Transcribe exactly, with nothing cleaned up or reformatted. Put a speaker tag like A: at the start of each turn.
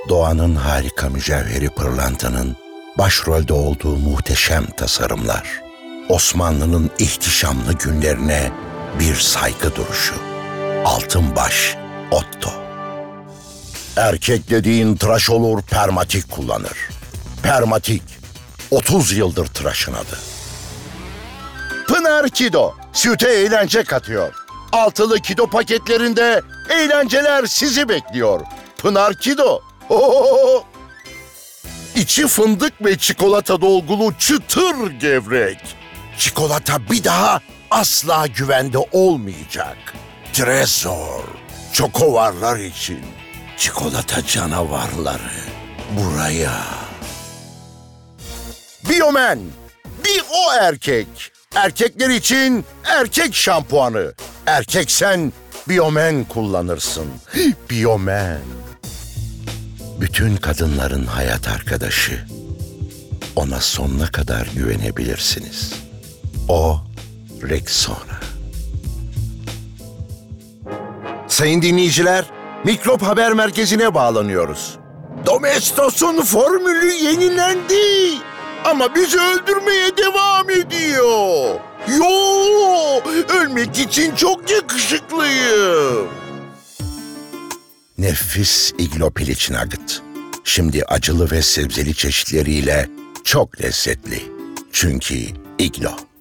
A: Doğanın harika mücevheri pırlantanın başrolde olduğu muhteşem tasarımlar. Osmanlı'nın ihtişamlı günlerine bir saygı duruşu. Altınbaş Otto. Erkek dediğin tıraş olur, permatik kullanır. Permatik, otuz yıldır tıraşın adı. Pınar Kido, süte eğlence katıyor. Altılı Kido paketlerinde eğlenceler sizi bekliyor. Pınar Kido. Ohohoho. İçi fındık ve çikolata dolgulu çıtır gevrek. Çikolata bir daha asla güvende olmayacak. Trezor, çokovarlar için. Çikolata canavarları buraya. Biomen, bir o erkek. Erkekler için erkek şampuanı. Erkeksen Biomen kullanırsın. Biomen. Bütün kadınların hayat arkadaşı. Ona sonuna kadar güvenebilirsiniz. O Rexona. Sayın dinleyiciler, Mikrop Haber Merkezi'ne bağlanıyoruz. Domestos'un formülü yenilendi. Ama bizi öldürmeye devam ediyor. Yo, ölmek için çok yakışıklıyım. Nefis Iglo Piliç Nugget. Şimdi acılı ve sebzeli çeşitleriyle çok lezzetli. Çünkü Iglo.